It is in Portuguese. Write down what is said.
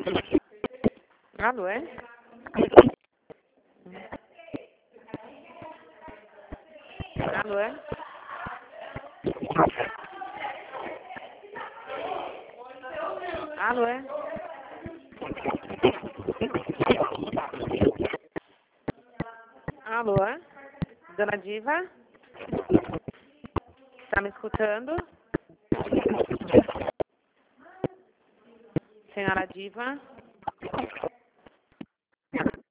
Alô, é? Alô, é? Alô, é? Alô, é? Dona Diva? Tá me escutando? Senhora Diva?